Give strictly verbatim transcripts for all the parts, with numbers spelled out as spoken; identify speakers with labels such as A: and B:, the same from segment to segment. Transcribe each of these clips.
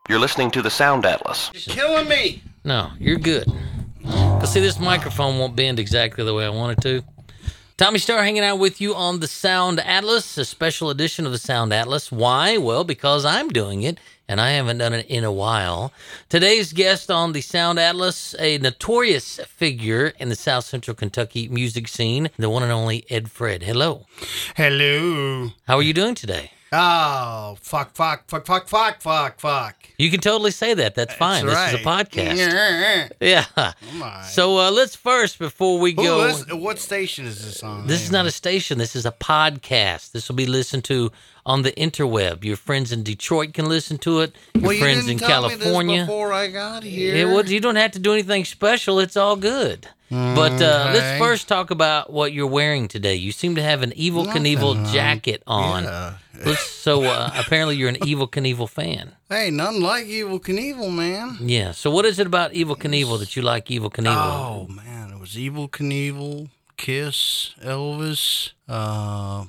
A: You're listening to the Sound Atlas.
B: You're killing me.
C: No, you're good. Because, see, this microphone won't bend exactly the way I want it to. Tommy Star hanging out with you on the Sound Atlas, a special edition of the Sound Atlas. Why? Well, because I'm doing it, and I haven't done it in a while. Today's guest on the Sound Atlas, a notorious figure in the South Central Kentucky music scene, the one and only Ed Fred. Hello.
B: Hello.
C: How are you doing today?
B: Oh, fuck, fuck, fuck, fuck, fuck, fuck, fuck.
C: You can totally say that. That's fine.
B: That's
C: this
B: right.
C: is a podcast.
B: Yeah.
C: Yeah.
B: Oh my.
C: So uh, let's first, before we
B: Who
C: go...
B: is- what station is this on?
C: This is not a station. This is a podcast. This will be listened to on the interweb. Your friends in Detroit can listen to it. Your
B: well, you
C: friends
B: didn't
C: in
B: tell
C: California.
B: Me this before I got here.
C: It would, you don't have to do anything special. It's all good. But uh,
B: Okay.
C: let's first talk about what you're wearing today. You seem to have an Evil
B: Nothing
C: Knievel
B: on.
C: jacket on.
B: Yeah.
C: Let's, so uh, apparently you're an Evil Knievel fan.
B: Hey, nothing like Evil Knievel, man.
C: Yeah. So what is it about Evil Knievel that you like Evil Knievel?
B: Oh man, it was Evil Knievel, Kiss, Elvis, uh,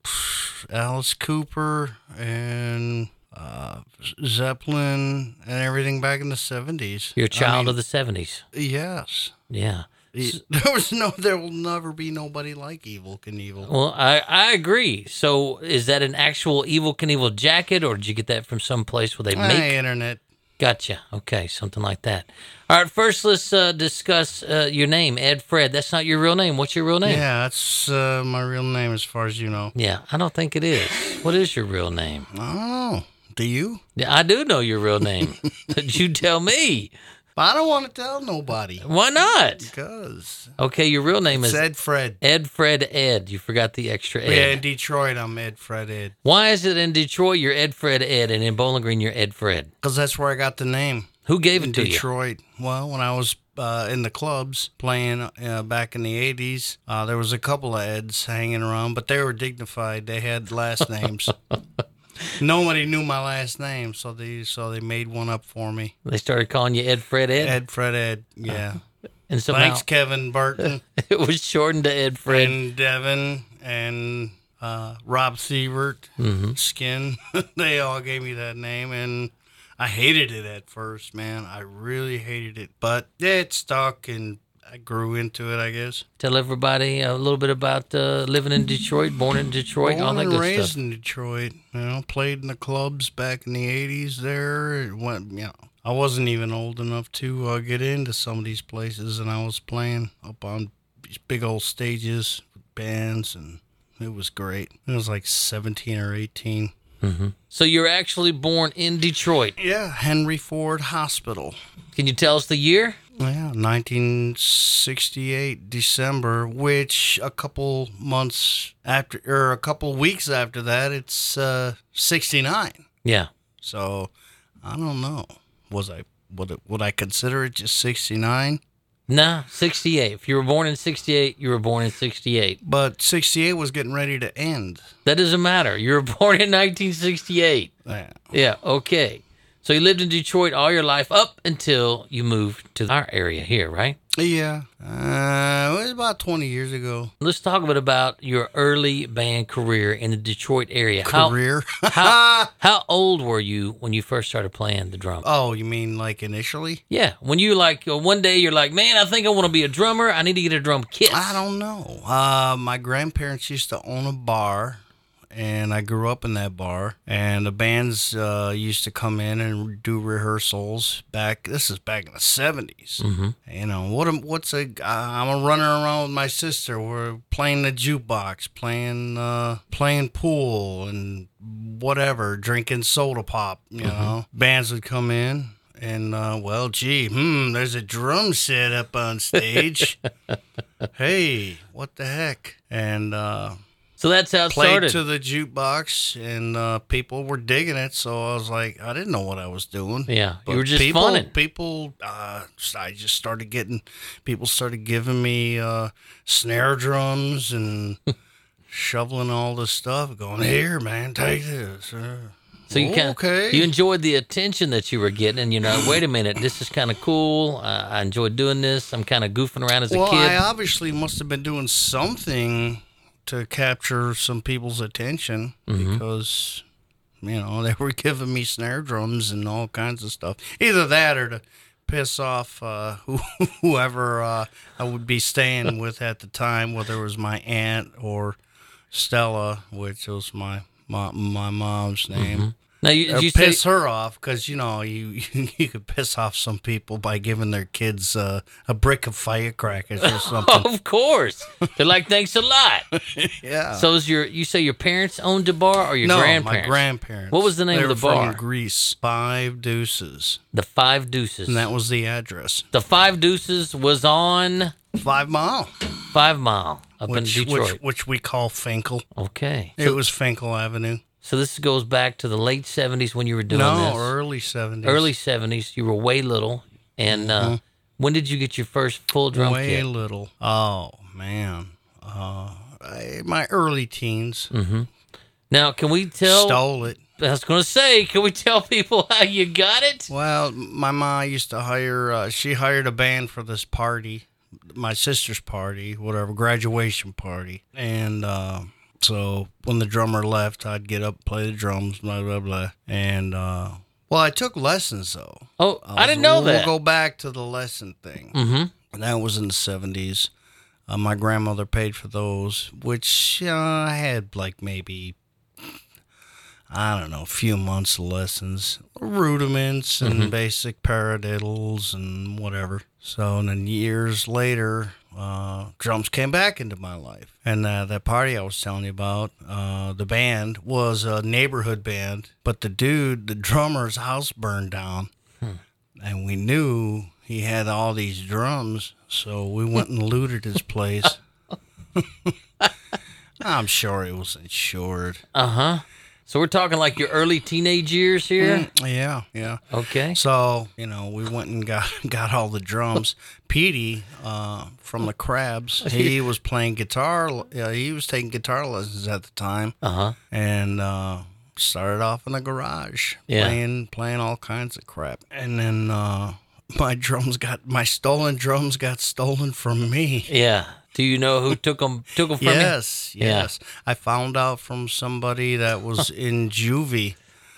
B: Alice Cooper, and uh, Zeppelin, and everything back in the seventies.
C: You're a child
B: I mean,
C: of the seventies.
B: Yes.
C: Yeah.
B: There was no, there will never be nobody like Evil Knievel.
C: Well, I, I agree. So is that an actual Evil Knievel jacket, or did you get that from some place where they make?
B: Hey, internet.
C: Gotcha. Okay, something like that. All right, first let's uh, discuss uh, your name, Ed Fred. That's not your real name. What's your real name?
B: Yeah, that's uh, my real name as far as you know.
C: Yeah, I don't think it is. What is your real name?
B: I don't know. Do you?
C: Yeah, I do know your real name. But you tell me.
B: I don't want to tell nobody.
C: Why not?
B: Because
C: Okay, your real name
B: it's
C: is
B: Ed Fred.
C: Ed Fred Ed. You forgot the extra Ed.
B: Yeah, in Detroit, I'm Ed Fred Ed.
C: Why is it in Detroit you're Ed Fred Ed, and in Bowling Green you're Ed Fred?
B: Because that's where I got the name.
C: Who gave it
B: In
C: to you?
B: Detroit. Well, when I was uh, in the clubs playing uh, back in the eighties, uh, there was a couple of Eds hanging around, but they were dignified. They had last names. Nobody knew my last name, so they so they made one up for me.
C: They started calling you Ed Fred Ed?
B: Ed Fred Ed, yeah.
C: And somehow
B: Thanks, Kevin Burton
C: it was shortened to Ed Fred.
B: and Devin and uh, Rob Sievert,
C: Mm-hmm.
B: Skin. They all gave me that name, and I hated it at first, man. I really hated it, but it stuck, and I grew into it, I guess.
C: Tell everybody a little bit about uh, living in Detroit, born in Detroit, all
B: Born
C: that
B: and
C: good
B: raised
C: stuff.
B: in Detroit, you know, played in the clubs back in the eighties there. It went, you know, I wasn't even old enough to uh, get into some of these places, and I was playing up on these big old stages with bands, and it was great. It was like seventeen or eighteen.
C: Mm-hmm. So you're actually born in Detroit.
B: Yeah, Henry Ford Hospital.
C: Can you tell us the year?
B: Yeah, nineteen sixty-eight, December, which a couple months after, or a couple weeks after that, it's uh, sixty-nine.
C: Yeah.
B: So, I don't know. Was I, would, it, would I consider it just sixty-nine?
C: Nah, sixty-eight. If you were born in sixty-eight, you were born in sixty-eight.
B: But sixty-eight was getting ready to end.
C: That doesn't matter. You were born in nineteen sixty-eight.
B: Yeah.
C: Yeah, okay. So you lived in Detroit all your life up until you moved to our area here, right?
B: Yeah. Uh, it was about twenty years ago.
C: Let's talk a bit about your early band career in the Detroit area.
B: Career?
C: How, how, how old were you when you first started playing the drums?
B: Oh, you mean like initially?
C: Yeah, when you like, uh, one day you're like, man, I think I want to be a drummer. I need to get a drum kit.
B: I don't know. Uh, my grandparents used to own a bar, and I grew up in that bar. And the bands uh, used to come in and do rehearsals back. This is back in the seventies.
C: Mm-hmm.
B: You know what? am- What's a? Uh, I'm a running around with my sister. We're playing the jukebox, playing uh, playing pool, and whatever, drinking soda pop. You know, bands would come in. And, uh, well, gee, hmm, there's a drum set up on stage. Hey, what the heck? And uh,
C: So that's how it
B: played
C: started.
B: to the jukebox, and uh, people were digging it. So I was like, I didn't know what I was doing.
C: Yeah,
B: But
C: you were just
B: people,
C: funning.
B: People, uh, I just started getting, people started giving me uh, snare drums and shoveling all this stuff, going, here, man, take this. Uh,
C: So you kind
B: okay.
C: you enjoyed the attention that you were getting, and you know, wait a minute, this is kind of cool. Uh, I enjoyed doing this. I'm kind of goofing around as a
B: well,
C: kid.
B: I obviously must have been doing something to capture some people's attention
C: Mhm.
B: because You know, they were giving me snare drums and all kinds of stuff. Either that or to piss off uh, whoever uh, I would be staying with at the time, whether it was my aunt or Stella, which was my my, my mom's name.
C: Mm-hmm. Now, you,
B: Or
C: did you
B: piss
C: say,
B: her off, because, you know, you, you you could piss off some people by giving their kids uh, a brick of firecrackers or something.
C: of course. They're like, thanks a lot.
B: Yeah.
C: So is your, you say your parents owned a bar or your
B: no,
C: grandparents?
B: my grandparents.
C: What was the name
B: they
C: of the
B: were
C: bar?
B: From Greece. Five Deuces.
C: The Five Deuces.
B: And that was the address.
C: The Five Deuces was on
B: Five Mile.
C: Five Mile up
B: Which,
C: in Detroit.
B: which, which we call Finkel.
C: Okay.
B: It was Finkel Avenue.
C: So this goes back to the late seventies when you were doing
B: No,
C: this.
B: early seventies.
C: Early seventies. You were way little. And uh, when did you get your first full drum
B: Way
C: kit?
B: little. Oh, man. Uh, I, my early teens.
C: Mm-hmm. Now, can we tell?
B: Stole it.
C: I was going to say, can we tell people how you got it?
B: Well, my ma used to hire, uh, she hired a band for this party, my sister's party, whatever, graduation party. And uh, so when the drummer left, I'd get up, play the drums, blah, blah, blah. And, uh, well, I took lessons, though.
C: Oh, I,
B: was-
C: didn't know
B: we'll
C: that.
B: We'll go back to the lesson thing.
C: Mm-hmm.
B: And that was in the seventies. Uh, my grandmother paid for those, which uh, I had like maybe, I don't know, a few months of lessons, rudiments and
C: Mm-hmm.
B: basic paradiddles and whatever. So, and then years later, uh, drums came back into my life. And uh, that party I was telling you about, uh, the band was a neighborhood band, but the dude, the drummer's house burned down.
C: Hmm.
B: And we knew he had all these drums, so we went and looted his place. I'm sure it was insured.
C: Uh-huh. So we're talking like your early teenage years here?
B: Mm, yeah, yeah.
C: Okay.
B: So, you know, we went and got got all the drums. Petey uh, from the Crabs, he was playing guitar. Uh, he was taking guitar lessons at the time.
C: Uh-huh.
B: And uh, started off in the garage,
C: Yeah.
B: playing playing all kinds of crap. And then uh, my drums got, my stolen drums got stolen from me.
C: Yeah. Do you know who took them, took them from you?
B: Yes,
C: Yeah.
B: yes. I found out from somebody that was in juvie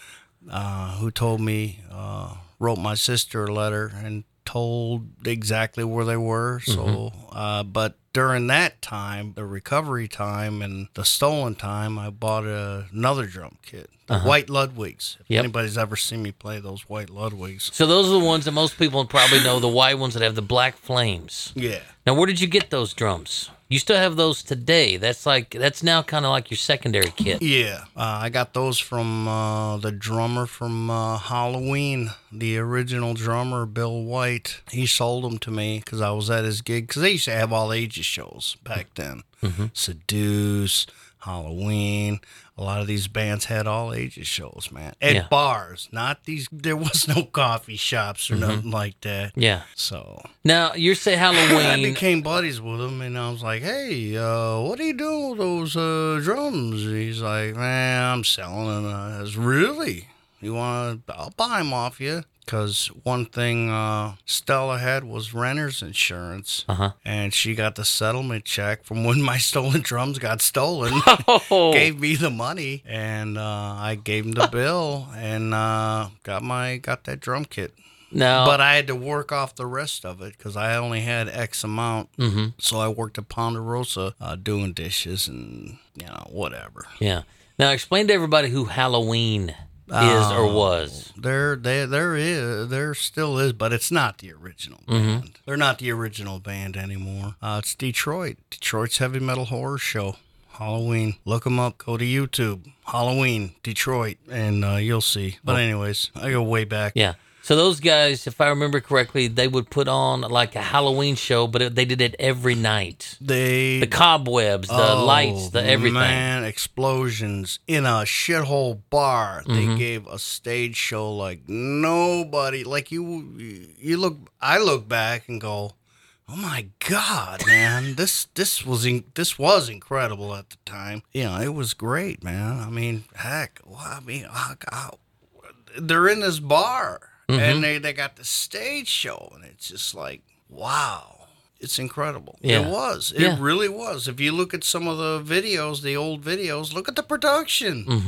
B: uh, who told me, uh, wrote my sister a letter and told exactly where they were. So,
C: Mm-hmm.
B: uh, but during that time, the recovery time and the stolen time, I bought a, another drum kit, the White Ludwigs. If
C: Uh-huh. Yep.
B: anybody's ever seen me play those White Ludwigs.
C: So those are the ones that most people probably know, the white ones that have the black flames.
B: Yeah.
C: Now, where did you get those drums? You still have those today. That's like that's now kind of like your secondary kit.
B: Yeah, uh, I got those from uh, the drummer from uh, Halloween, the original drummer, Bill White. He sold them to me because I was at his gig, because they used to have all ages shows back then.
C: Mm-hmm.
B: Seduce, Halloween. A lot of these bands had all ages shows, man. At
C: Yeah.
B: bars, not these. There was no coffee shops or nothing like that.
C: Yeah.
B: So
C: Now, you say
B: I
C: Halloween.
B: became buddies with him, and I was like, "Hey, uh, what are you doing with those uh, drums?" And he's like, "Man, I'm selling them." I was, really? You want to? I'll buy them off you. Because one thing uh, Stella had was renter's insurance,
C: Uh-huh.
B: and she got the settlement check from when my stolen drums got stolen.
C: Oh.
B: Gave me the money, and uh, I gave him the bill, and uh, got my got that drum kit.
C: Now,
B: But I had to work off the rest of it because I only had X amount.
C: hmm
B: So I worked at Ponderosa uh, doing dishes and, you know, whatever.
C: yeah. Now, explain to everybody who Halloween is or was.
B: There, there, there is, there still is, but it's not the original
C: Mm-hmm.
B: band. They're not the original band anymore. Uh, it's Detroit. Detroit's heavy metal horror show. Halloween. Look them up. Go to YouTube. Halloween, Detroit, and uh, you'll see. But anyways, I go way back.
C: Yeah. So those guys, if I remember correctly, they would put on like a Halloween show, but it, they did it every night.
B: They
C: The cobwebs, the
B: Oh,
C: lights, the everything.
B: Man, explosions in a shithole bar.
C: Mm-hmm.
B: They gave a stage show like nobody. Like you, you look. I look back and go, "Oh my God, man! this this was in, this was incredible at the time. You know, it was great, man. I mean, heck, well, I mean, oh, God, they're in this bar
C: Mm-hmm.
B: and they they got the stage show, and it's just like, wow." It's incredible.
C: Yeah.
B: It was. It
C: Yeah.
B: really was. If you look at some of the videos, the old videos, look at the production.
C: Mm-hmm.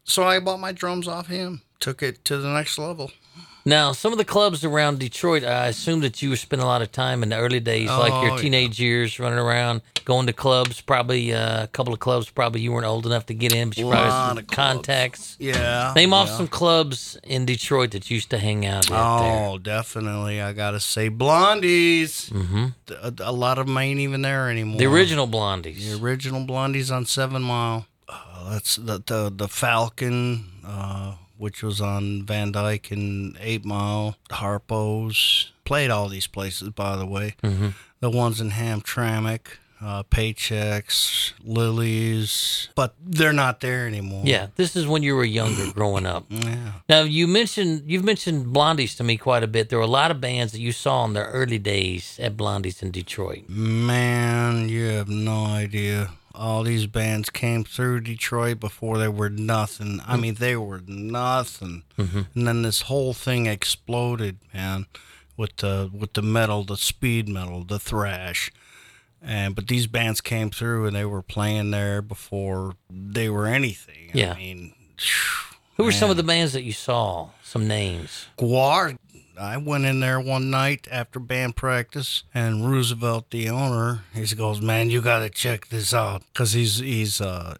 B: So I bought my drums off him. Took it to the next level.
C: Now, some of the clubs around Detroit, I assume that you spent a lot of time in the early days, like your
B: Oh,
C: teenage years, running around, going to clubs. Probably uh, a couple of clubs. Probably you weren't old enough to get in, but you probably had
B: Lot
C: some
B: of clubs.
C: contacts.
B: Yeah.
C: Name off
B: yeah.
C: some clubs in Detroit that you used to hang out at
B: Oh, definitely. I got to say Blondies.
C: there. Mm-hmm.
B: A, a lot of them ain't even there anymore.
C: The original Blondies.
B: The original Blondies on Seven Mile. Uh, that's the, the, the Falcon, uh, which was on Van Dyke and Eight Mile. Harpo's. Played all these places, by the way.
C: Mm-hmm.
B: The ones in Hamtramck. Uh, Paychecks, Lilies, but they're not there anymore.
C: Yeah, this is when you were younger, growing up.
B: Yeah.
C: Now you mentioned you've mentioned Blondies to me quite a bit. There were a lot of bands that you saw in their early days at Blondies in Detroit.
B: Man, you have no idea. All these bands came through Detroit before they were nothing. I mean, they were nothing.
C: Mm-hmm.
B: And then this whole thing exploded, man, with the with the metal, the speed metal, the thrash. And but these bands came through and they were playing there before they were anything.
C: Yeah.
B: I mean,
C: Who were some of the bands that you saw? Some names.
B: Guar. I went in there one night after band practice, and Roosevelt, the owner, he goes, "Man, you got to check this out," because he's he's uh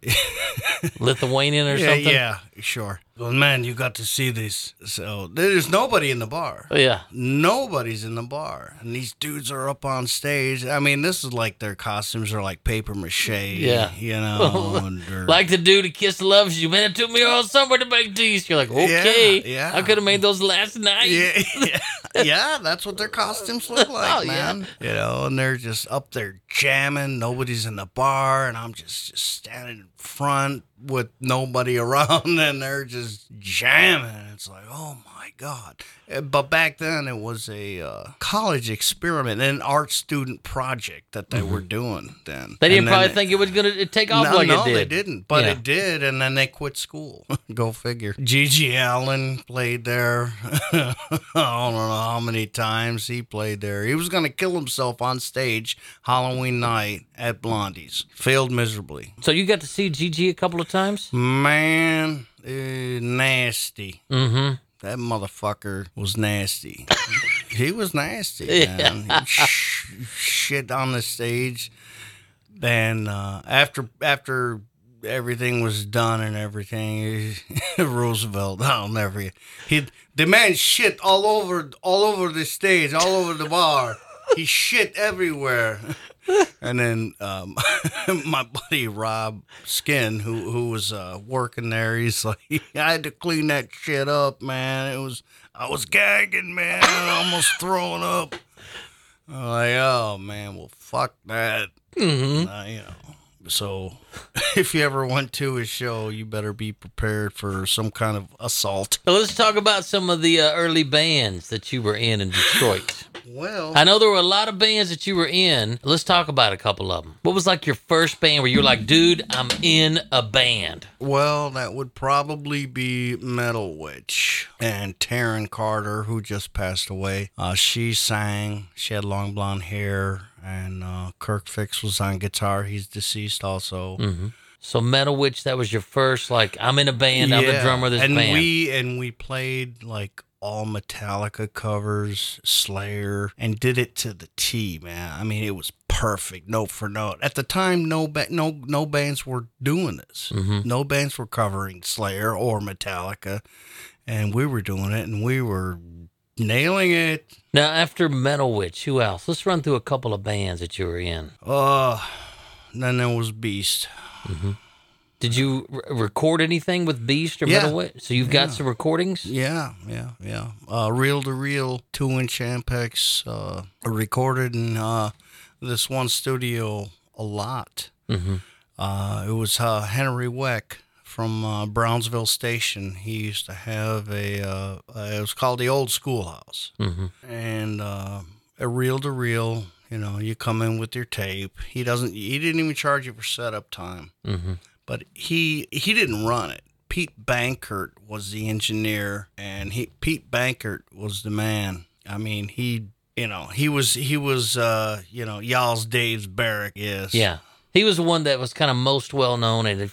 C: Lithuanian or
B: yeah
C: something?
B: yeah sure. Well, man, you got to see this. So there's nobody in the bar.
C: Oh, yeah.
B: Nobody's in the bar, and these dudes are up on stage. I mean, this is like their costumes are like paper mache.
C: Yeah.
B: you know, and they're-
C: Like the dude who Kiss Loves You. Man, it took me all summer to make these. You're like, okay.
B: Yeah, yeah.
C: I could have made those last night.
B: Yeah, yeah, yeah, that's what their costumes look like,
C: Oh,
B: man. You know, and they're just up there jamming. Nobody's in the bar, and I'm just, just standing in front with nobody around, and they're just jamming. It's like, oh my God. Uh, But back then, it was a uh, college experiment, an art student project that they were doing then.
C: They didn't
B: And then
C: probably
B: it-
C: think it was going to take off
B: no,
C: like
B: no,
C: it did.
B: they didn't. But
C: Yeah.
B: it did, and then they quit school. Go figure. Gigi Allen played there. I don't know how many times he played there. He was going to kill himself on stage Halloween night at Blondie's. Failed miserably.
C: So you got to see Gigi a couple of times?
B: Man, eh, nasty.
C: Mm-hmm.
B: That motherfucker was nasty. He was nasty,
C: Yeah.
B: man. He sh- shit on the stage. Then uh, after after everything was done and everything, Roosevelt, I'll never. He the man shit all over all over the stage, all over the bar. He shit everywhere. And then um, my buddy Rob Skin, who who was uh, working there, he's like, I had to clean that shit up, man. It was I was gagging, man, almost throwing up. I'm like, oh man, well fuck that,
C: Mm-hmm.
B: uh, you know. So, if you ever went to a show, you better be prepared for some kind of assault.
C: So let's talk about some of the uh, early bands that you were in in Detroit.
B: Well,
C: I know there were a lot of bands that you were in. Let's talk about a couple of them. What was like your first band where you were like, dude, I'm in a band?
B: Well, that would probably be Metal Witch and Taryn Carter, who just passed away. Uh, she sang. She had long blonde hair, and uh, Kirk Fix was on guitar. He's deceased also.
C: Mm-hmm. So Metal Witch, that was your first, like, I'm in a band, I'm the
B: Yeah,
C: drummer of this
B: and
C: band.
B: we and we played like all Metallica covers, Slayer, and did it to the T, man. I mean, it was perfect, note for note. At the time, no ba- no no bands were doing this.
C: Mhm.
B: No bands were covering Slayer or Metallica, and we were doing it, and we were nailing it.
C: Now, after Metal Witch, who else? Let's run through a couple of bands that you were in.
B: Uh, then there was Beast.
C: Did you r- record anything with Beast or
B: Yeah.
C: Metal Witch? So you've got
B: Yeah.
C: some recordings?
B: Yeah, yeah, yeah. Uh, reel to reel, two inch Ampex, uh, recorded in uh, this one studio a lot.
C: Mm-hmm.
B: Uh, it was uh, Henry Weck from uh, Brownsville Station. He used to have a, uh, uh, it was called the Old Schoolhouse.
C: Mm-hmm.
B: And uh, a reel to reel, you know, you come in with your tape. He doesn't, he didn't even charge you for setup time.
C: Mm-hmm.
B: But he he didn't run it. Pete Bankert was the engineer, and he Pete Bankert was the man. I mean, he you know he was he was uh, you know y'all's Dave's Barrack. Yes.
C: Yeah. He was the one that was kind of most well known. And if you if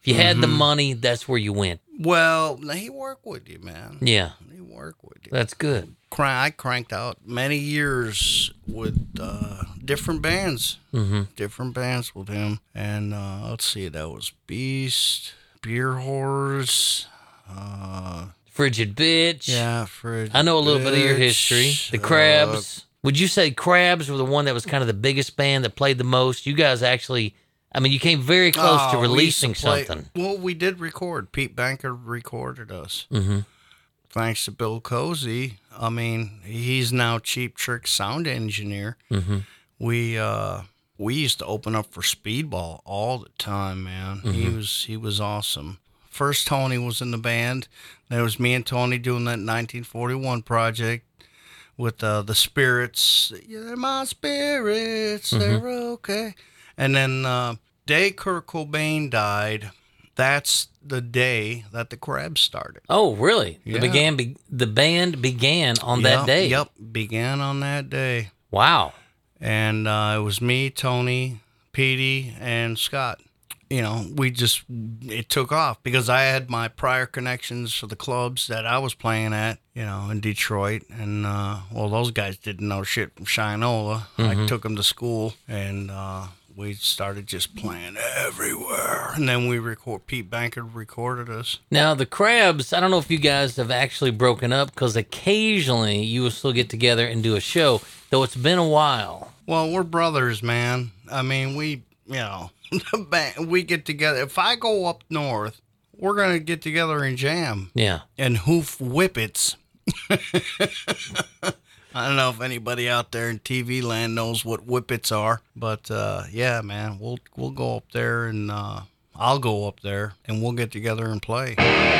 C: you had the money, that's where you went.
B: Well, he worked with you, man.
C: Yeah,
B: He worked with you.
C: that's good.
B: Cra- I cranked out many years with uh, different bands,
C: Mm-hmm.
B: different bands with him. And uh, let's see, that was Beast, Beer Horse, uh,
C: Frigid Bitch.
B: yeah, Fred.
C: I know a little bit of your history. The Crabs.
B: Uh,
C: Would you say Crabs were the one that was kind of the biggest band that played the most? You guys actually, I mean, you came very close to
B: oh, we used to
C: releasing
B: play-
C: something.
B: Well, we did record. Pete Banker recorded us.
C: Mm-hmm.
B: Thanks to Bill Cozy. I mean, he's now Cheap Trick sound engineer.
C: Mm-hmm.
B: We uh we used to open up for Speedball all the time, man.
C: Mm-hmm.
B: He was he was awesome. First Tony was in the band. There was me and Tony doing that nineteen forty-one project with uh, the Spirits. Yeah, my spirits,
C: Mm-hmm.
B: they're okay. And then uh, day Kurt Cobain died. That's the day that the Crabs started.
C: Oh, really?
B: Yeah.
C: The began be, the band began on
B: Yep,
C: that day.
B: Yep, began on that day.
C: Wow.
B: And uh, it was me, Tony, Petey, and Scott. You know, we just, it took off because I had my prior connections for the clubs that I was playing at, you know, in Detroit. And, uh, well, those guys didn't know shit from Shinola. I took them to school, and uh, we started just playing everywhere. And then we record, Pete Banker recorded us.
C: Now the Crabs, I don't know if you guys have actually broken up because occasionally you will still get together and do a show, though it's been a while.
B: Well, we're brothers, man. I mean, we, you know, we get together. If I go up north, we're going to get together and jam
C: Yeah.
B: and hoof whippets. I don't know if anybody out there in T V land knows what whippets are, but uh, yeah, man, we'll we'll go up there and uh, I'll go up there and we'll get together and play.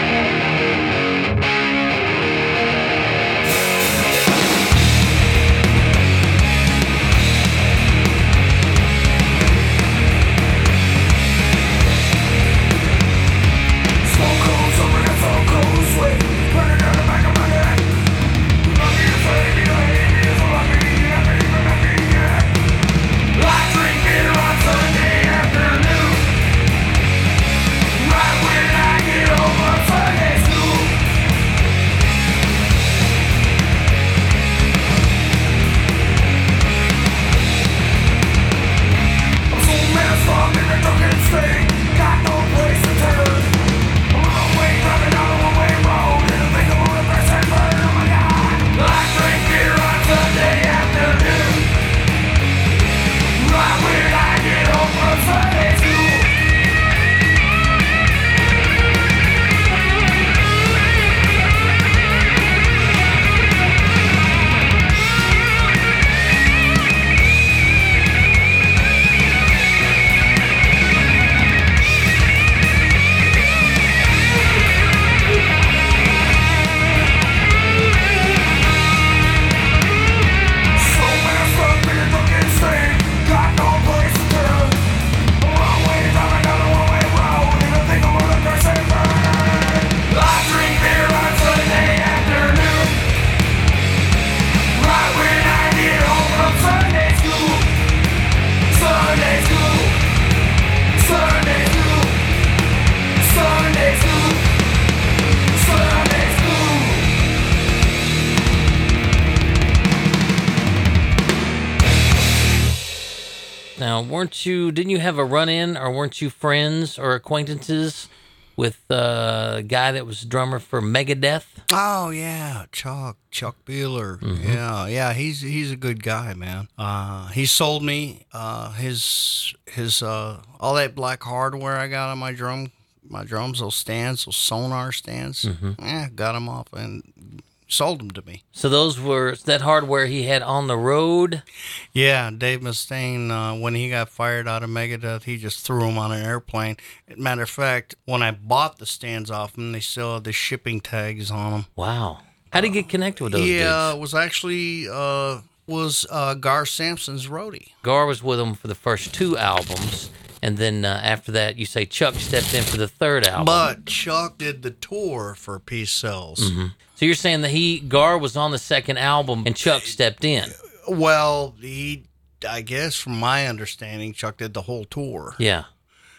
C: Now, weren't you, didn't you have a run-in or weren't you friends or acquaintances with uh, a guy that was drummer for Megadeth?
B: Oh yeah, Chuck, Chuck Beeler. Yeah, yeah, he's he's a good guy, man. Uh, he sold me uh, his his uh, all that black hardware I got on my drum, my drums, those stands, those sonar stands. Yeah, got them off and sold them to me.
C: So those were that hardware he had on the road?
B: Yeah, Dave Mustaine, uh, when he got fired out of Megadeth, he just threw them on an airplane. Matter of fact, when I bought the stands off them, they still had the shipping tags on them.
C: Wow. How did he get connected with those
B: He uh,
C: dudes?
B: was actually uh, was uh, Gar Sampson's roadie.
C: Gar was with him for the first two albums, and then uh, after that, you say Chuck stepped in for the third album.
B: But Chuck did the tour for Peace Cells.
C: So you're saying that he Gar was on the second album and Chuck stepped in?
B: Well, he, I guess, from my understanding, Chuck did the whole tour.
C: Yeah.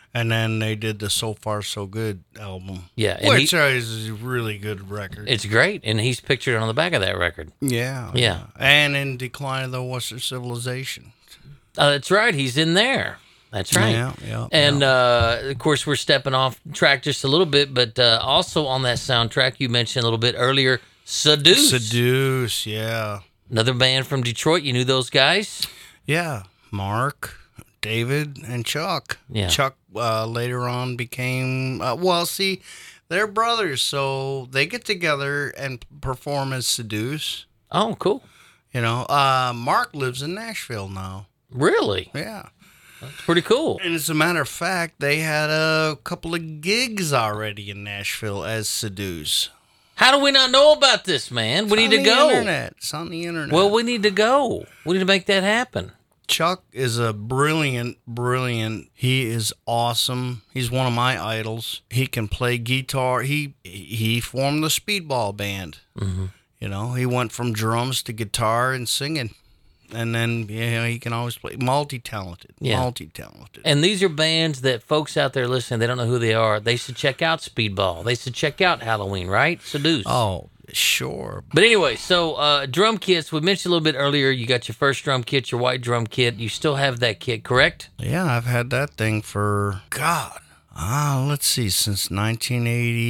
B: And then they did the So Far So Good album.
C: Yeah, and
B: which
C: he-
B: is a really good record.
C: It's great, and he's pictured on the back of that record.
B: yeah.
C: Yeah.
B: And in Decline of the Western Civilization.
C: Uh, that's right. He's in there. That's right.
B: Yeah, yeah.
C: And
B: yeah.
C: uh, of course, we're stepping off track just a little bit, but uh, also on that soundtrack, you mentioned a little bit earlier, Seduce.
B: Seduce, yeah.
C: Another band from Detroit. You knew those guys?
B: Yeah. Mark, David, and Chuck.
C: Yeah.
B: Chuck uh, later on became, uh, well, see, they're brothers, so they get together and perform as Seduce.
C: Oh, cool.
B: You know, uh, Mark lives in Nashville now.
C: Really?
B: Yeah.
C: That's pretty cool.
B: And as a matter of fact, they had a couple of gigs already in Nashville as Seduce.
C: How do we not know about this, man? We
B: It's
C: need
B: on
C: to
B: the
C: go.
B: Internet. It's on the internet.
C: Well, we need to go. We need to make that happen.
B: Chuck is a brilliant, brilliant. He is awesome. He's one of my idols. He can play guitar. He he formed the Speedball band.
C: Mm-hmm.
B: You know, he went from drums to guitar and singing, and then you know, he can always play. Multi-talented.
C: Yeah.
B: Multi-talented.
C: And these are bands that folks out there listening, they don't know who they are. They should check out Speedball. They should check out Halloween, right? Seduce.
B: Oh, sure.
C: But anyway, so uh, drum kits, we mentioned a little bit earlier, you got your first drum kit, your white drum kit. You still have that kit, correct?
B: Yeah, I've had that thing for, God, ah, let's see, since nineteen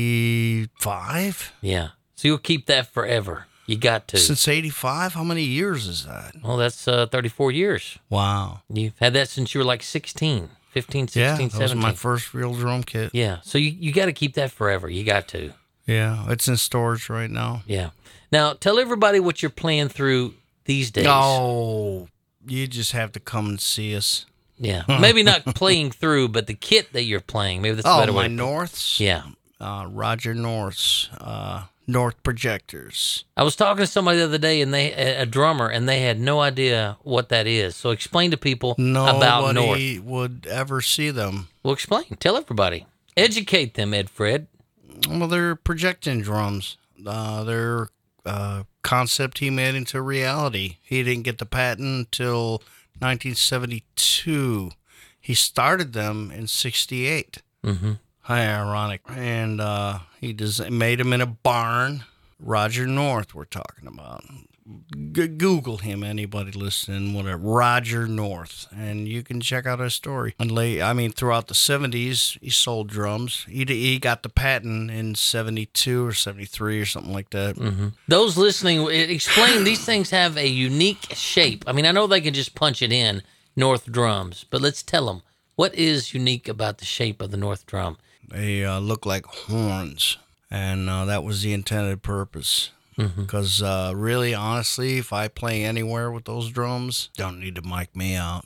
B: eighty-five?
C: Yeah. So you'll keep that forever. You got to.
B: Since eighty-five? How many years is that?
C: Well, that's uh, thirty-four years.
B: Wow.
C: You've had that since you were like sixteen, fifteen,
B: Yeah,
C: sixteen,
B: that was
C: seventeen.
B: my first real drum kit.
C: Yeah. So you, you got to keep that forever. You got to.
B: Yeah, it's in storage right now.
C: Yeah. Now, tell everybody what you're playing through these days.
B: Oh, you just have to come and see us.
C: Yeah. Maybe not playing through, but the kit that you're playing. Maybe that's a
B: Oh,
C: better way
B: my
C: to put it.
B: Norths?
C: Yeah.
B: Uh, Roger Norths, uh, North Projectors.
C: I was talking to somebody the other day, and they a drummer, and they had no idea what that is. So explain to people about North.
B: Nobody would ever see them.
C: Well, explain. Tell everybody. Educate them, Ed Fred.
B: Well, they're projecting drums. Uh, they're uh, concept he made into reality. He didn't get the patent until nineteen seventy-two. He started them in sixty-eight.
C: Mm-hmm.
B: Hi, ironic. And uh, he des- made them in a barn. Roger North, we're talking about. G- Google him, anybody listening, whatever. Roger North, and you can check out his story. And late, I mean, throughout the seventies, he sold drums. He he got the patent in seventy-two or seventy-three or something like that.
C: Mm-hmm. Those listening, explain. These things have a unique shape. I mean, I know they can just punch it in, North drums, but let's tell them what is unique about the shape of the North drum.
B: They uh, look like horns, and uh, that was the intended purpose. Because uh, really, honestly, if I play anywhere with those drums, don't need to mic me out.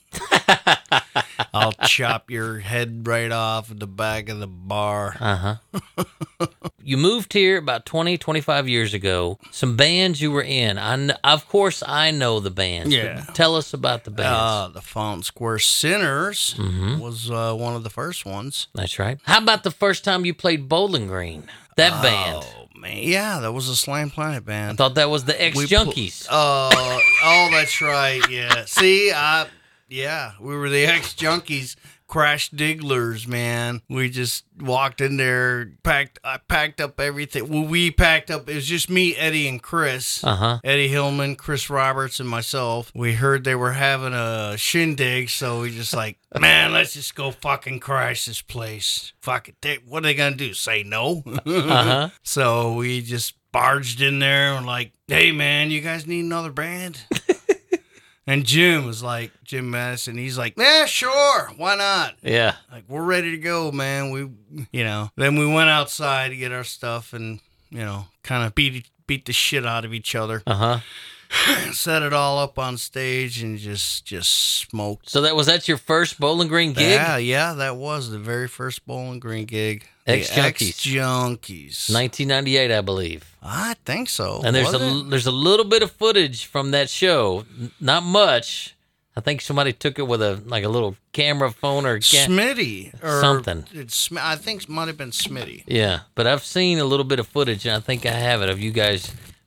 B: I'll chop your head right off at the back of the bar.
C: Uh-huh. You moved here about twenty, twenty-five years ago. Some bands you were in. I kn- of course, I know the bands.
B: Yeah.
C: But tell us about the bands.
B: Uh, the Fountain Square Sinners
C: Mm-hmm.
B: was uh, one of the first ones.
C: That's right. How about the first time you played Bowling Green? That band.
B: Oh, man. Yeah, that was a Slam Planet
C: I
B: band.
C: thought that was the
B: We pl-
C: Ex-Junkies.
B: Uh, oh, that's right. Yeah. See, I, yeah, we were the ex-junkies, crash digglers, man. We just walked in there, packed. I packed up everything. Well, we packed up. It was just me, Eddie, and Chris.
C: Uh-huh.
B: Eddie Hillman, Chris Roberts, and myself. We heard they were having a shindig, so we just like, man, let's just go fucking crash this place. Fuck it. They, what are they gonna do? Say no?
C: Uh-huh.
B: So we just barged in there and like, hey man, you guys need another band? And Jim was like, Jim Madison, he's like, yeah, sure, why not?
C: Yeah.
B: Like, we're ready to go, man. We, you know, then we went outside to get our stuff and, you know, kind of beat beat the shit out of each other.
C: Uh-huh.
B: Set it all up on stage and just just smoked.
C: So that was that your first Bowling Green gig?
B: Yeah, yeah, that was the very first Bowling Green gig. The
C: Ex-Junkies.
B: Ex-Junkies.
C: nineteen ninety-eight, I believe.
B: I think so.
C: And there's
B: Was
C: a
B: it?
C: there's a little bit of footage from that show. N- Not much. I think somebody took it with a like a little camera phone or ca-
B: Smitty or
C: something.
B: It's Sm- I think it might have been Smitty.
C: Yeah, but I've seen a little bit of footage, and I think I have it of you guys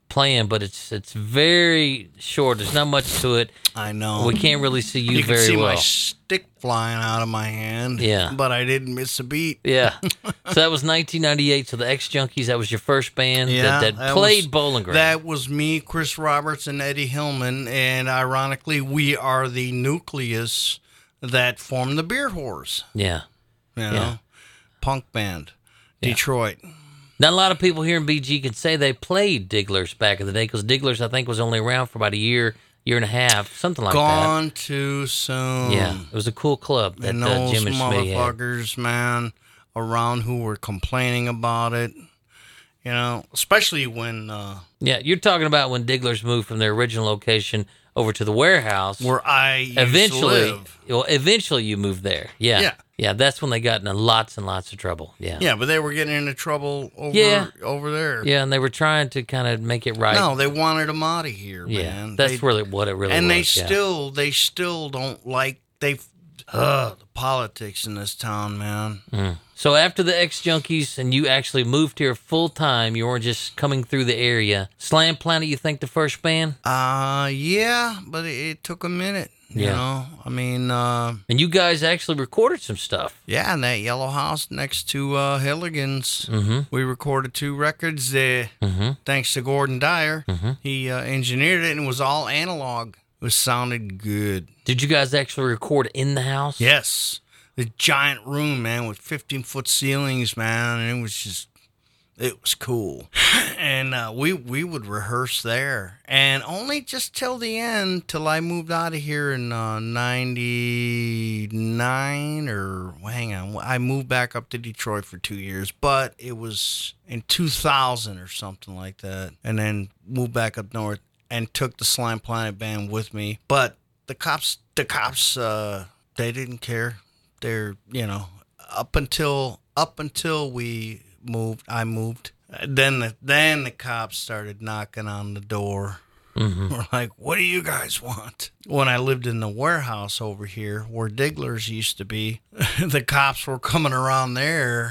C: playing, but it's it's very short. There's not much to it.
B: I know.
C: We can't really see you,
B: You
C: very
B: can see
C: well.
B: my stick flying out of my hand.
C: Yeah.
B: But I didn't miss a beat.
C: Yeah. So that was nineteen ninety-eight. So the X Junkies, that was your first band
B: Yeah,
C: that, that,
B: that
C: played
B: was-
C: Bowling Green.
B: That was me, Chris Roberts, and Eddie Hillman. And ironically, we are the nucleus that formed the Beer Whores.
C: yeah.
B: You know?
C: Yeah.
B: Punk band. Detroit.
C: Not a lot of people here in B G can say they played Digglers back in the day, because Digglers, I think, was only around for about a year, year and a half, something like
B: Gone too soon.
C: that. Yeah. It was a cool club that
B: And
C: uh,
B: those
C: Jim and Schmitty had.
B: motherfuckers, man, around who were complaining about it. You know, especially when uh,
C: Yeah, you're talking about when Digglers moved from their original location over to the warehouse.
B: where I used
C: eventually,
B: to live.
C: well, eventually you moved there. Yeah.
B: Yeah.
C: Yeah, that's when they got into lots and lots of trouble. Yeah.
B: Yeah, but they were getting into trouble over
C: Yeah.
B: over there.
C: Yeah, and they were trying to kind of make it right.
B: No, they wanted them out of here,
C: yeah,
B: man.
C: that's
B: They-
C: really what it really
B: and
C: was.
B: they
C: yeah.
B: still they still don't like they uh the politics in this town, man.
C: So after the X Junkies and you actually moved here full time, you weren't just coming through the area. Slam Planet, you think the first band?
B: Uh yeah, but it, it took a minute. You
C: Yeah.
B: know, I mean, uh,
C: And you guys actually recorded some stuff.
B: yeah, in that yellow house next to uh, Hilligan's,
C: Mm-hmm.
B: we recorded two records there.
C: Mm-hmm.
B: Thanks to Gordon Dyer,
C: Mhm.
B: he uh, engineered it and it was all analog. It was sounded good.
C: Did you guys actually record in the house?
B: Yes, the giant room, man, with fifteen foot ceilings, man, and it was just, it was cool. And uh, we we would rehearse there, and only just till the end, till I moved out of here in uh, ninety-nine, or well, hang on, I moved back up to Detroit for two years, but it was in two thousand or something like that, and then moved back up north and took the Slime Planet band with me. But the cops, the cops, uh, they didn't care. They're, you know, up until up until we moved, I moved. Then the then the cops started knocking on the door.
C: Mm-hmm.
B: We're like, what do you guys want? When I lived in the warehouse over here, where Digglers used to be, the cops were coming around there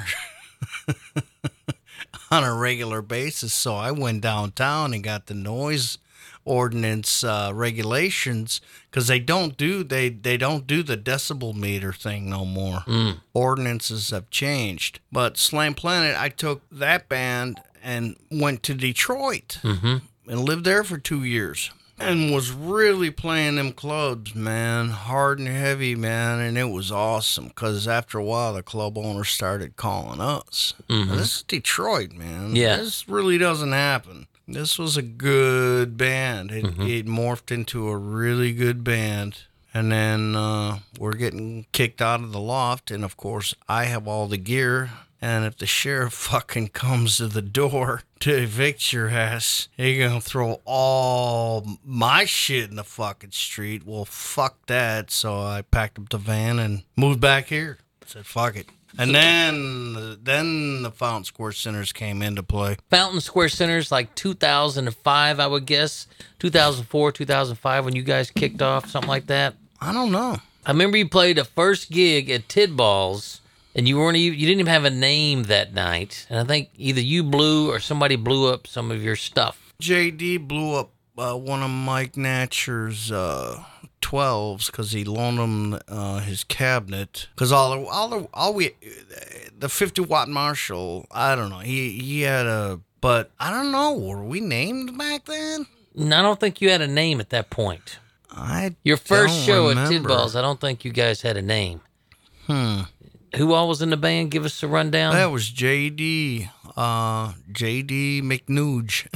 B: on a regular basis. So I went downtown and got the noise ordinance uh, regulations, because they don't do they they don't do the decibel meter thing no more.
C: Mm.
B: Ordinances have changed. But Slam Planet, I took that band and went to Detroit
C: Mm-hmm.
B: and lived there for two years and was really playing them clubs, man, hard and heavy, man, and it was awesome, because after a while the club owners started calling us.
C: Mhm.
B: This is Detroit, man.
C: Yeah.
B: This really doesn't happen. This was a good band. It,
C: Mhm.
B: it morphed into a really good band. And then uh, we're getting kicked out of the loft, and of course I have all the gear. And if the sheriff fucking comes to the door to evict your ass, you're gonna throw all my shit in the fucking street. Well, fuck that. So I packed up the van and moved back here. Said fuck it. And then, then the Fountain Square Centers came into play.
C: Fountain Square Center's like two thousand five, I would guess. two thousand four, two thousand five, when you guys kicked off, something like that.
B: I don't know.
C: I remember you played a first gig at Tidballs, and you weren't even, you didn't even have a name that night. And I think either you blew or somebody blew up some of your stuff.
B: J D blew up uh, one of Mike Natcher's uh, twelves because he loaned him uh, his cabinet. Because all the, all the, all we, the fifty watt Marshall, I don't know. He he had a, but I don't know. Were we named back then?
C: And I don't think you had a name at that point.
B: I
C: Your first
B: don't
C: show
B: remember.
C: at Tidballs, I don't think you guys had a name.
B: Hmm.
C: Who all was in the band? Give us a rundown.
B: That was J D, uh, J D McNooge,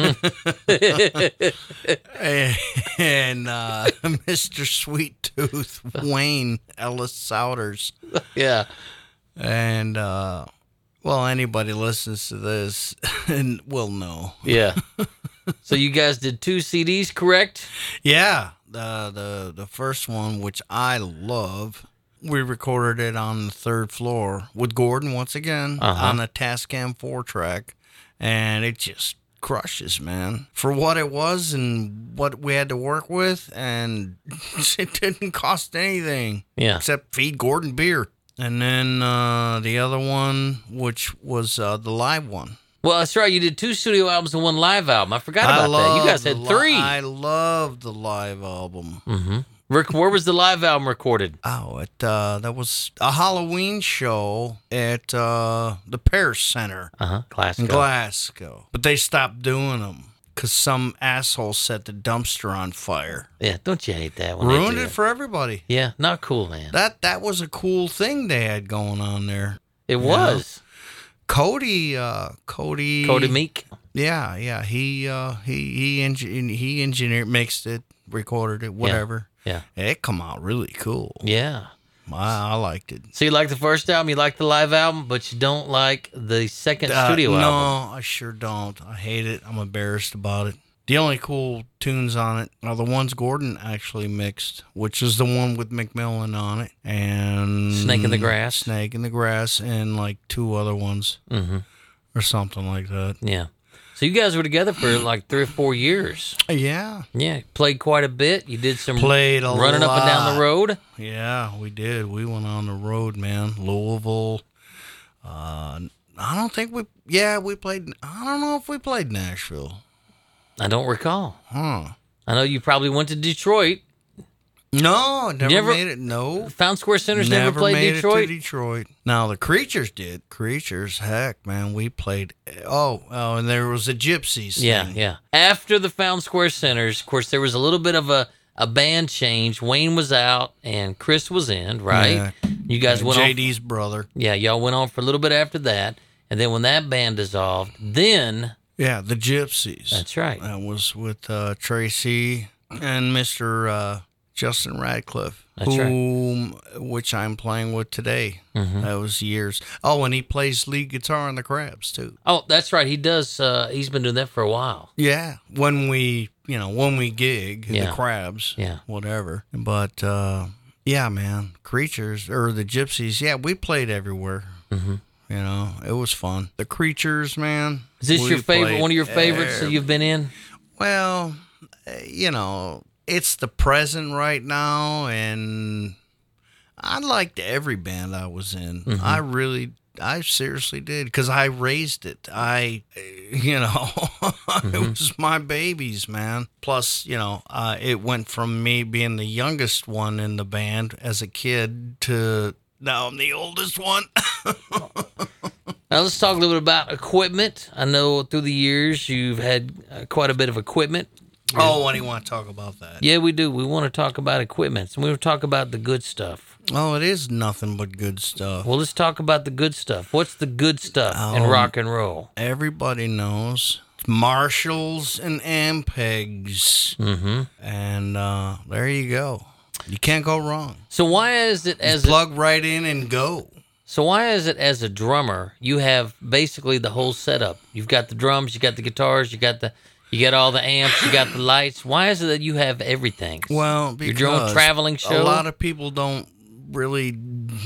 B: and uh, Mister Sweet Tooth Wayne Ellis Souders,
C: Yeah.
B: and uh, well, anybody listens to this and will know.
C: Yeah. So you guys did two C Ds, correct?
B: Yeah, the the the first one, which I love. We recorded it on the third floor with Gordon once again
C: Uh-huh.
B: on a Tascam four track, and it just crushes, man. For what it was and what we had to work with, and it didn't cost anything
C: Yeah.
B: except feed Gordon beer. And then uh, the other one, which was uh, the live one,
C: Well, that's right. You did two studio albums and one live album. I forgot
B: I
C: about that. You
B: love
C: guys
B: the
C: had
B: li-
C: three.
B: I love the live album.
C: Mm-hmm. Rick, where was the live album recorded?
B: Oh, it uh, that was a Halloween show at uh, the Pear Center
C: Uh huh. Glasgow.
B: in Glasgow. But they stopped doing them because some asshole set the dumpster on fire.
C: Yeah, don't you hate that when they
B: Ruined
C: do
B: it
C: that?
B: for everybody.
C: Yeah, not cool, man.
B: That that was a cool thing they had going on there.
C: It was.
B: Cody, uh, Cody,
C: Cody Meek.
B: Yeah, yeah. He uh, he he engi- he engineered, mixed it, recorded it, whatever.
C: Yeah.
B: It come out really cool.
C: Yeah.
B: I, I liked it.
C: So you like the first album, you like the live album, but you don't like the second
B: Uh,
C: studio
B: no,
C: album.
B: I sure don't. I hate it. I'm embarrassed about it. The only cool tunes on it are the ones Gordon actually mixed, which is the one with McMillan on it, and
C: Snake in the Grass.
B: Snake in the Grass, and like two other ones
C: Mm-hmm.
B: or something like that.
C: Yeah. So you guys were together for like three or four years.
B: Yeah,
C: Yeah. Played quite a bit. You did some
B: played a
C: running up and down
B: lot.
C: the road.
B: Yeah, we did. We went on the road, man. Louisville. Uh, I don't think we. Yeah, we played. I don't know if we played Nashville.
C: I don't recall.
B: Huh?
C: I know you probably went to Detroit.
B: No, never,
C: Never-
B: made it. No,
C: Found Square Centers never, played
B: made
C: Detroit.
B: it to Detroit. Now the Creatures did. Creatures, heck, man, we played. Oh, oh, and there was a Gypsies.
C: Yeah,
B: thing.
C: yeah. After the Found Square Centers, of course, there was a little bit of a, a band change. Wayne was out and Chris was in, right?
B: Yeah.
C: You guys went on.
B: J D's brother.
C: Yeah, y'all went on for a little bit after that. And then when that band dissolved, then,
B: Yeah, the Gypsies.
C: that's right.
B: That was with uh, Tracy and Mister Uh, Justin Radcliffe,
C: That's right.
B: whom which I'm playing with today.
C: Mhm.
B: That was years. Oh, and he plays lead guitar on the Crabs too.
C: Oh, that's right. He does. Uh, he's been doing that for a while.
B: Yeah, when we, you know, when we gig
C: Yeah.
B: the Crabs,
C: Yeah.
B: whatever. But uh, yeah, man, Creatures or the Gypsies. Yeah, we played everywhere.
C: Mm-hmm.
B: You know, it was fun. The Creatures, man.
C: Is this
B: we
C: your favorite?
B: played
C: One of your favorites that
B: ev-
C: you've been in?
B: Well, uh, you know, it's the present right now, and I liked every band I was in.
C: Mhm.
B: I really, I seriously did, because I raised it. I, you know, it was my babies, man. Plus, you know, uh, it went from me being the youngest one in the band as a kid to now I'm the oldest one.
C: Now let's talk a little bit about equipment. I know through the years you've had uh, quite a bit of equipment.
B: Oh, why do you want to talk about that?
C: Yeah, we do. We want to talk about equipment. And we want to talk about the good stuff.
B: Oh, it is nothing but good stuff.
C: Well, let's talk about the good stuff. What's the good stuff in
B: Um,
C: rock and roll?
B: Everybody knows Marshalls and Ampegs,
C: Mm-hmm.
B: and uh, there you go. You can't go wrong.
C: So why is it as
B: Just
C: a,
B: plug right in and go.
C: so why is it as a drummer you have basically the whole setup? You've got the drums, you got the guitars, you got the you got all the amps, you got the lights. Why is it that you have everything?
B: Well,
C: You're
B: because
C: doing traveling show.
B: a lot of people don't really.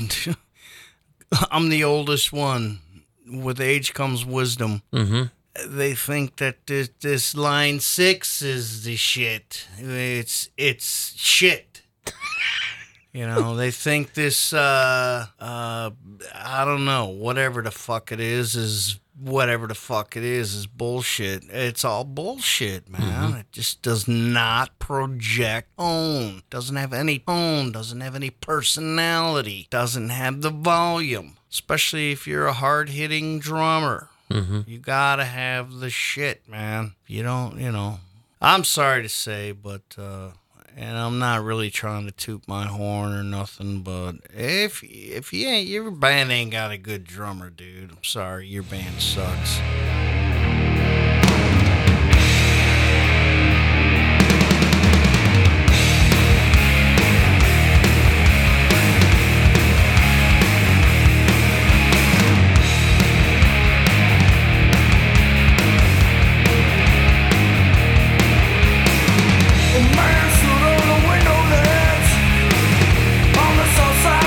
B: I'm the oldest one. With age comes wisdom.
C: Mm-hmm.
B: They think that this, this line six is the shit. It's it's shit. You know, they think this, uh, uh, I don't know, whatever the fuck it is, is whatever the fuck it is, is bullshit. It's all bullshit, man. It just does not project tone. Doesn't have any tone. Doesn't have any personality. Doesn't have the volume. Especially if you're a hard-hitting drummer.
C: Mm-hmm.
B: You gotta have the shit, man. You don't, you know. I'm sorry to say, but, uh, and I'm not really trying to toot my horn or nothing, but if if you ain't, your band ain't got a good drummer, dude, I'm sorry, your band sucks.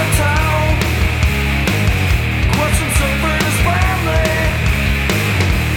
D: Question some for his family.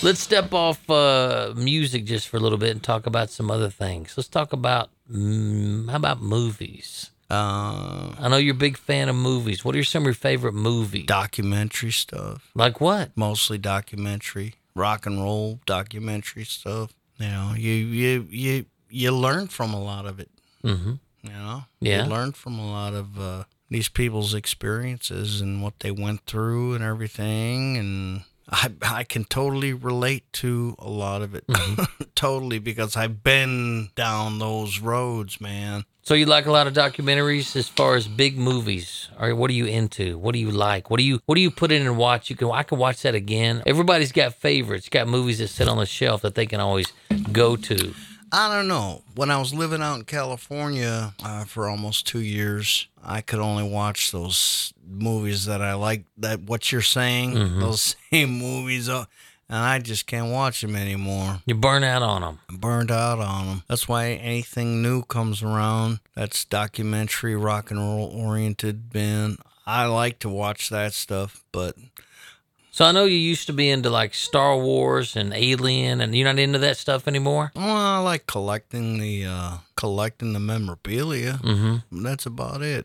C: Let's step off uh, music just for a little bit and talk about some other things. Let's talk about, mm, how about movies?
B: Uh,
C: I know you're a big fan of movies. What are some of your favorite movies?
B: documentary stuff.
C: Like what?
B: Mostly documentary. Rock and roll documentary stuff. You know, you you you, you learn from a lot of it.
C: Mm-hmm.
B: You know?
C: Yeah.
B: You learn from a lot of uh, these people's experiences and what they went through and everything. And I I can totally relate to a lot of it.
C: Mm-hmm.
B: Totally, because I've been down those roads, man.
C: So you like a lot of documentaries as far as big movies? Or what are you into? What do you like? What do you what do you put in and watch? You can I can watch that again. Everybody's got favorites. Got movies that sit on the shelf that they can always go to.
B: I don't know. When I was living out in California uh, for almost two years, I could only watch those movies that I like. That what you're saying,
C: Mm-hmm.
B: those same movies, uh, and I just can't watch them anymore.
C: You burn out on them.
B: I'm burned out on them. That's why anything new comes around that's documentary, rock and roll oriented, man, I like to watch that stuff, but.
C: So I know you used to be into like Star Wars and Alien, and you're not into that stuff anymore?
B: Well, I like collecting the uh, collecting the memorabilia.
C: Mm-hmm.
B: That's about it.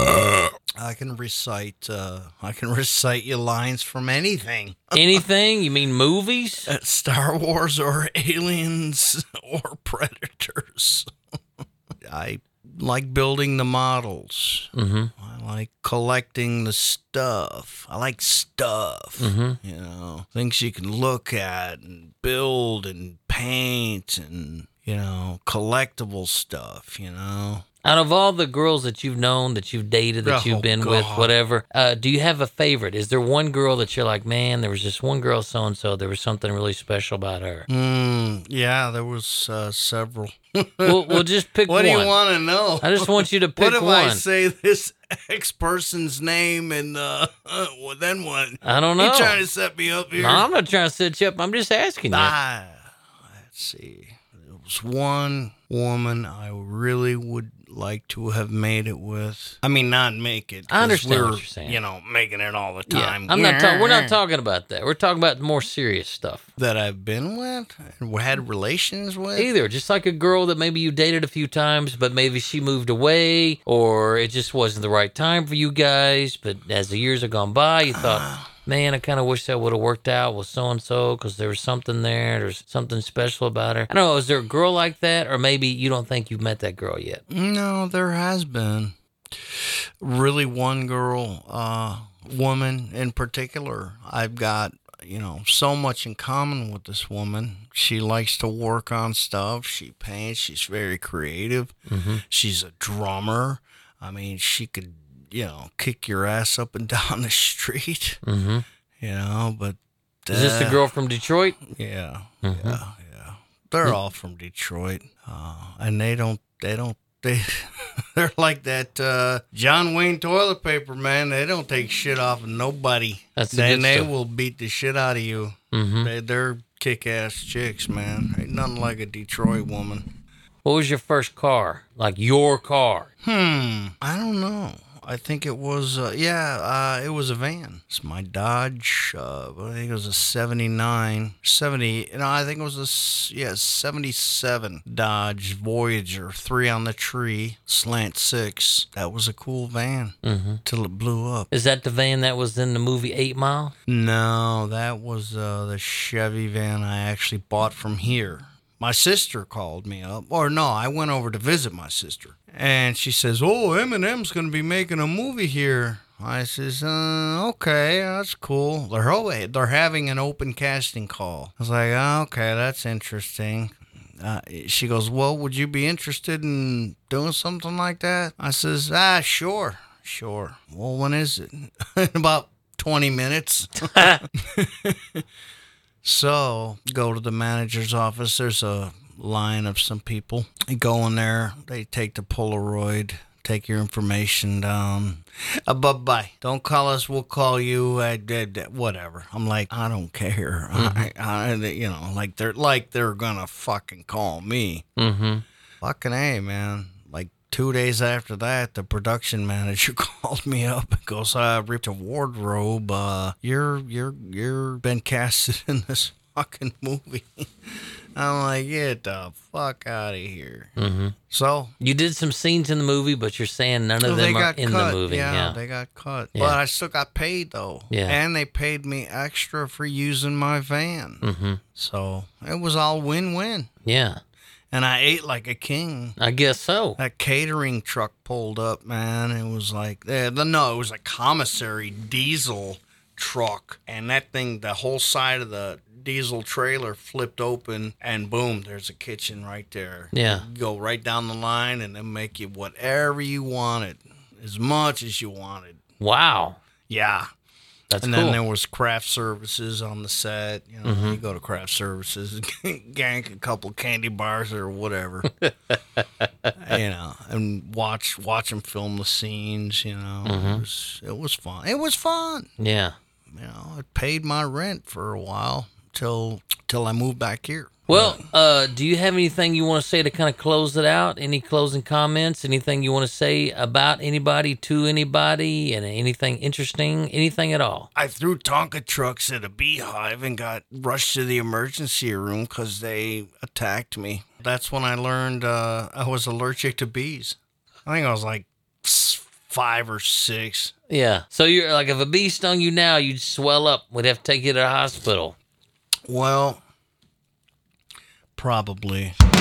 B: I can recite. Uh, I can recite you lines from anything.
C: Anything? You mean movies?
B: Uh, Star Wars or Aliens or Predators. I like building the models.
C: Mm-hmm.
B: I like collecting the stuff. I like stuff.
C: Mm-hmm.
B: You know, things you can look at and build and paint and, you know, collectible stuff, you know.
C: Out of all the girls that you've known, that you've dated, that
B: Oh,
C: you've been with,
B: God.
C: whatever, uh, do you have a favorite? Is there one girl that you're like, man, there was just one girl so-and-so, there was something really special about her?
B: Mm, yeah, there was uh, several.
C: We'll, we'll just pick
B: What
C: one.
B: do you want to know?
C: I just want you to pick
B: What if
C: one.
B: I say this X person's name and uh, well, then what?
C: I don't know.
B: You trying to set me up here?
C: No, I'm not trying to set you up. I'm just asking you.
B: Ah, let's see. There was one woman I really would like to have made it with. I mean, not make it. 'cause
C: I understand
B: we're,
C: what you're saying.
B: You know, making it all the
C: Yeah,
B: time.
C: I'm not. Ta- we're not talking about that. We're talking about more serious stuff.
B: That I've been with, and had relations with.
C: Either just like a girl that maybe you dated a few times, but maybe she moved away, or it just wasn't the right time for you guys. But as the years have gone by, you thought, man, I kind of wish that would have worked out with so and so because there was something there. There's something special about her. I don't know. Is there a girl like that, or maybe you don't think you've met that girl yet?
B: No, there has been. Really, one girl, uh, woman in particular, I've got, you know, so much in common with this woman. She likes to work on stuff. She paints. She's very creative.
C: Mm-hmm.
B: She's a drummer. I mean, she could, you know, kick your ass up and down the street,
C: Mm-hmm.
B: you know, but. Uh,
C: Is this the girl from Detroit?
B: Yeah.
C: Mhm.
B: Yeah. Yeah. They're all from Detroit. Uh, and they don't, they don't, they, they're like that uh, John Wayne toilet paper, man. They don't take shit off of nobody.
C: That's the
B: Then
C: good
B: they
C: stuff.
B: will beat the shit out of you.
C: Mm-hmm.
B: They, they're kick-ass chicks, man. Ain't nothing like a Detroit woman.
C: What was your first car? Like your car?
B: Hmm. I don't know. I think it was, uh, yeah, uh, it was a van. It's my Dodge, uh, I think it was a seventy-nine, seventy, no, I think it was a, s- yeah, seventy-seven Dodge Voyager, three on the tree, slant six. That was a cool van
C: Mm-hmm.
B: till it blew up.
C: Is that the van that was in the movie Eight Mile?
B: No, that was uh, the Chevy van I actually bought from here. My sister called me up, or no, I went over to visit my sister. And she says, oh, Eminem's going to be making a movie here. I says, uh, okay, that's cool. They're, ho- they're having an open casting call. I was like, oh, okay, that's interesting. Uh, she goes, well, would you be interested in doing something like that? I says, ah, sure, sure. Well, when is it? In about twenty minutes. So, go to the manager's office. There's a line of some people. You go in there. They take the Polaroid, take your information down. Uh, bye-bye. Don't call us. We'll call you. Uh, d- d- whatever. I'm like, I don't care. I, I, you know, like they're like they're gonna fucking call me.
C: Mm-hmm.
B: Fucking A, man. Like two days after that, the production manager called me up and goes, uh, ripped a wardrobe. Uh, you're, you're, you're been casted in this fucking movie. I'm like, get the fuck out of here.
C: Mm-hmm.
B: So
C: You did some scenes in the movie, but you're saying none of
B: they
C: them are
B: got
C: in
B: cut.
C: the movie.
B: Yeah,
C: Yeah.
B: they got cut.
C: Yeah.
B: But I still got paid though.
C: Yeah.
B: And they paid me extra for using my van.
C: Mm-hmm.
B: So it was all win-win.
C: Yeah.
B: And I ate like a king.
C: I guess so.
B: That catering truck pulled up, man. It was like, eh, no, it was a commissary diesel truck. And that thing, the whole side of the diesel trailer flipped open, and boom, there's a kitchen right there.
C: Yeah.
B: You go right down the line, and they'll make you whatever you wanted, as much as you wanted.
C: Wow.
B: Yeah.
C: That's
B: and
C: cool.
B: then there was craft services on the set. You know,
C: Mm-hmm.
B: you go to craft services, gank a couple candy bars or whatever. You know, and watch watch them film the scenes. You know,
C: Mm-hmm.
B: it was it was fun. It was fun.
C: Yeah.
B: You know, it paid my rent for a while till till I moved back here.
C: Well, uh, do you have anything you want to say to kind of close it out? Any closing comments? Anything you want to say about anybody, to anybody, and anything interesting? Anything at all?
B: I threw Tonka trucks at a beehive and got rushed to the emergency room because they attacked me. That's when I learned uh, I was allergic to bees. I think I was like s- five or six.
C: Yeah. So you're like, if a bee stung you now, you'd swell up. We'd have to take you to the hospital.
B: Well, probably.